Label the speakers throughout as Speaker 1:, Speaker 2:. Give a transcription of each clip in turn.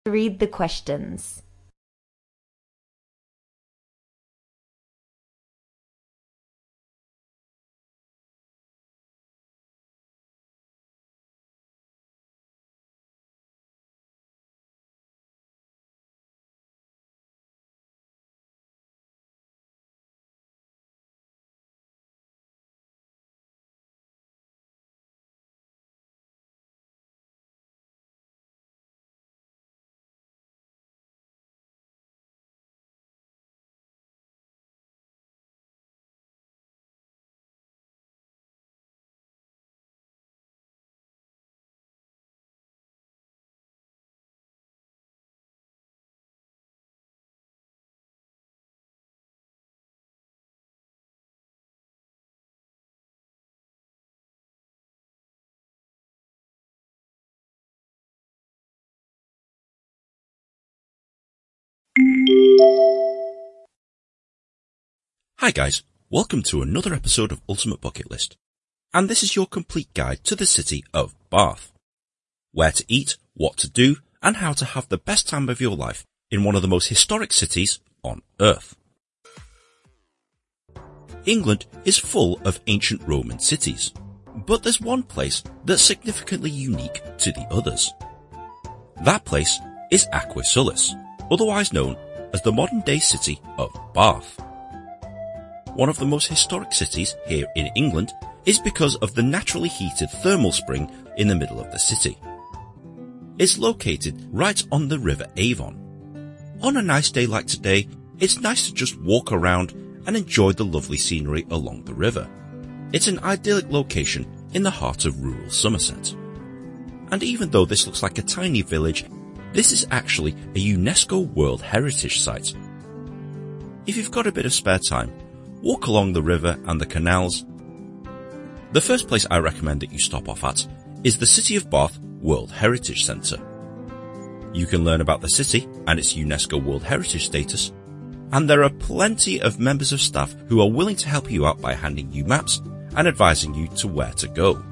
Speaker 1: read the questions.
Speaker 2: Hi guys, welcome to another episode of Ultimate Bucket List, and this is your complete guide to the city of Bath. Where to eat, what to do, and how to have the best time of your life in one of the most historic cities on Earth. England is full of ancient Roman cities, but there's one place that's significantly unique to the others. That place is Aquae Sulis, otherwise known as the modern-day city of Bath. One of the most historic cities here in England is because of the naturally heated thermal spring in the middle of the city. It's located right on the River Avon. On a nice day like today, it's nice to just walk around and enjoy the lovely scenery along the river. It's an idyllic location in the heart of rural Somerset. And even though this looks like a tiny village, this is actually a UNESCO World Heritage Site. If you've got a bit of spare time, walk along the river and the canals. The first place I recommend that you stop off at is the City of Bath World Heritage Centre. You can learn about the city and its UNESCO World Heritage status, and there are plenty of members of staff who are willing to help you out by handing you maps and advising you to where to go.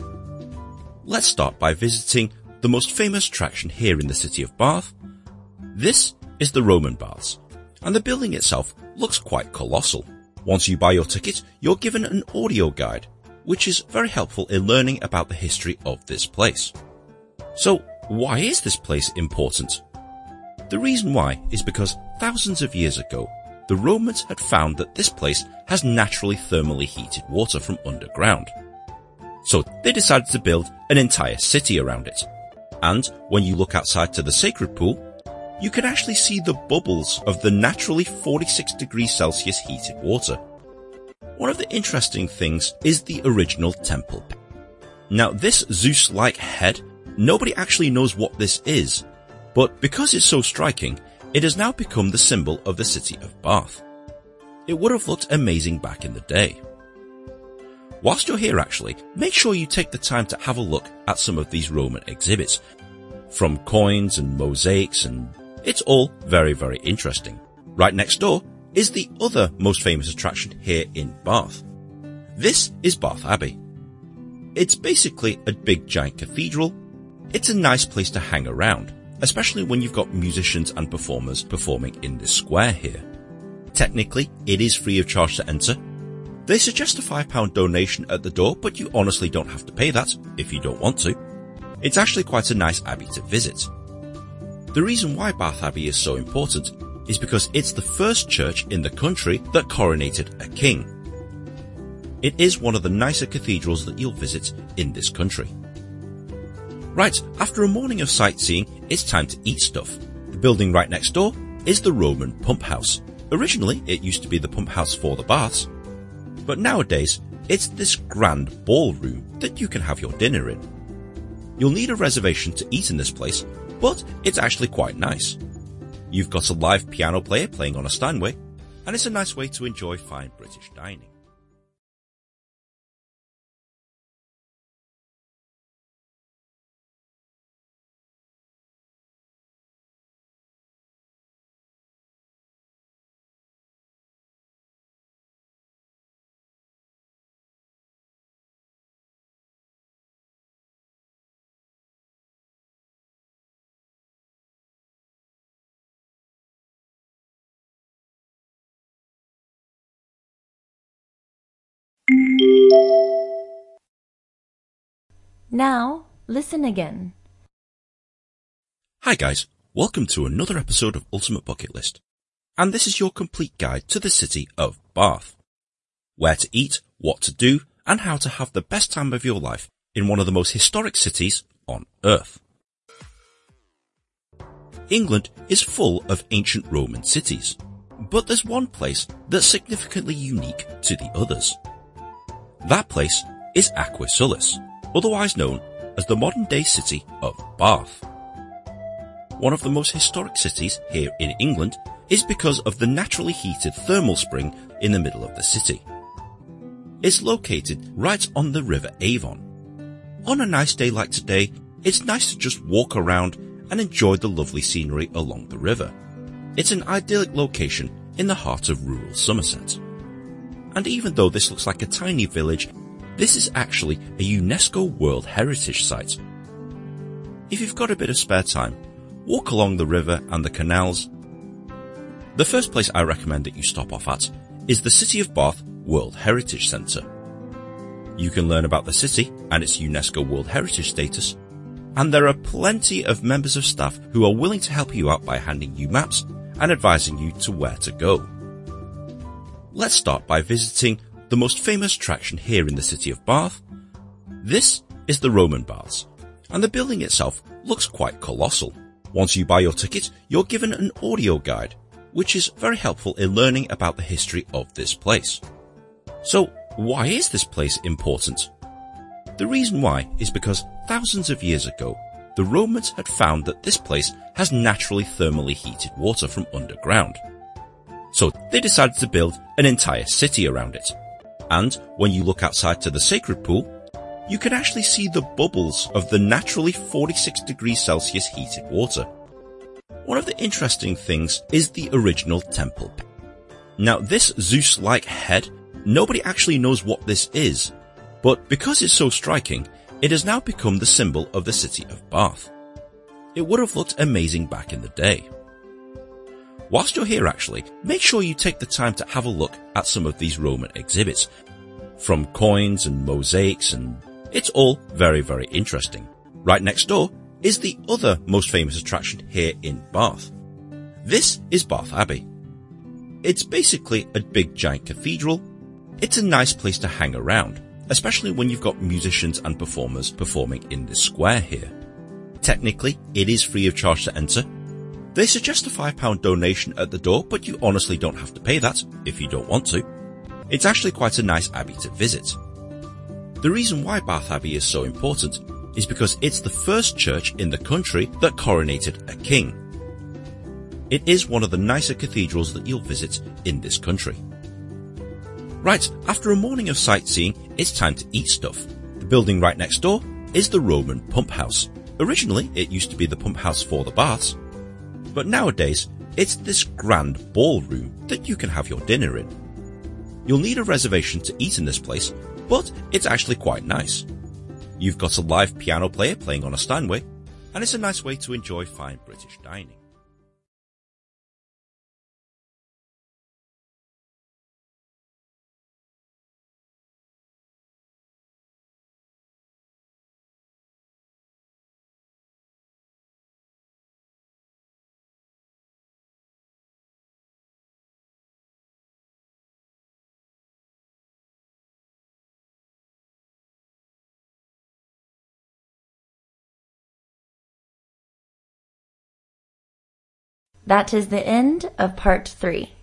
Speaker 2: Let's start by visiting the most famous attraction here in the City of Bath. This is the Roman Baths, and the building itself looks quite colossal. Once you buy your ticket, you're given an audio guide, which is very helpful in learning about the history of this place. So, why is this place important? The reason why is because thousands of years ago, the Romans had found that this place has naturally thermally heated water from underground. So they decided to build an entire city around it. And when you look outside to the sacred pool, you can actually see the bubbles of the naturally 46 degrees Celsius heated water. One of the interesting things is the original temple. Now this Zeus-like head, nobody actually knows what this is, but because it's so striking, it has now become the symbol of the city of Bath. It would have looked amazing back in the day. Whilst you're here actually, make sure you take the time to have a look at some of these Roman exhibits, from coins and mosaics, and it's all very, very interesting. Right next door is the other most famous attraction here in Bath. This is Bath Abbey. It's basically a big giant cathedral. It's a nice place to hang around, especially when you've got musicians and performers performing in this square here. Technically, it is free of charge to enter. They suggest a £5 donation at the door, but you honestly don't have to pay that if you don't want to. It's actually quite a nice abbey to visit. The reason why Bath Abbey is so important is because it's the first church in the country that coronated a king. It is one of the nicer cathedrals that you'll visit in this country. Right, after a morning of sightseeing, it's time to eat stuff. The building right next door is the Roman Pump House. Originally, it used to be the pump house for the baths, but nowadays, it's this grand ballroom that you can have your dinner in. You'll need a reservation to eat in this place, but it's actually quite nice. You've got a live piano player playing on a Steinway, and it's a nice way to enjoy fine British dining.
Speaker 1: Now, listen again.
Speaker 2: Hi guys, welcome to another episode of Ultimate Bucket List. And this is your complete guide to the city of Bath. Where to eat, what to do, and how to have the best time of your life in one of the most historic cities on Earth. England is full of ancient Roman cities, but there's one place that's significantly unique to the others. That place is Aquae Sulis, otherwise known as the modern-day city of Bath. One of the most historic cities here in England is because of the naturally heated thermal spring in the middle of the city. It's located right on the River Avon. On a nice day like today, it's nice to just walk around and enjoy the lovely scenery along the river. It's an idyllic location in the heart of rural Somerset. And even though this looks like a tiny village, this is actually a UNESCO World Heritage Site. If you've got a bit of spare time, walk along the river and the canals. The first place I recommend that you stop off at is the City of Bath World Heritage Centre. You can learn about the city and its UNESCO World Heritage status, and there are plenty of members of staff who are willing to help you out by handing you maps and advising you to where to go. Let's start by visiting the most famous attraction here in the city of Bath. This is the Roman Baths, and the building itself looks quite colossal. Once you buy your ticket, you're given an audio guide, which is very helpful in learning about the history of this place. So, why is this place important? The reason why is because thousands of years ago, the Romans had found that this place has naturally thermally heated water from underground. So they decided to build an entire city around it. And when you look outside to the sacred pool, you can actually see the bubbles of the naturally 46 degrees Celsius heated water. One of the interesting things is the original temple. Now this Zeus-like head, nobody actually knows what this is, but because it's so striking, it has now become the symbol of the city of Bath. It would have looked amazing back in the day. Whilst you're here actually, make sure you take the time to have a look at some of these Roman exhibits, from coins and mosaics, and it's all very, very interesting. Right next door is the other most famous attraction here in Bath. This is Bath Abbey. It's basically a big giant cathedral. It's a nice place to hang around, especially when you've got musicians and performers performing in this square here. Technically, it is free of charge to enter. They suggest a £5 donation at the door, but you honestly don't have to pay that if you don't want to. It's actually quite a nice abbey to visit. The reason why Bath Abbey is so important is because it's the first church in the country that coronated a king. It is one of the nicer cathedrals that you'll visit in this country. Right, after a morning of sightseeing, it's time to eat stuff. The building right next door is the Roman Pump House. Originally, it used to be the pump house for the baths, but nowadays, it's this grand ballroom that you can have your dinner in. You'll need a reservation to eat in this place, but it's actually quite nice. You've got a live piano player playing on a Steinway, and it's a nice way to enjoy fine British dining.
Speaker 1: That is the end of part 3.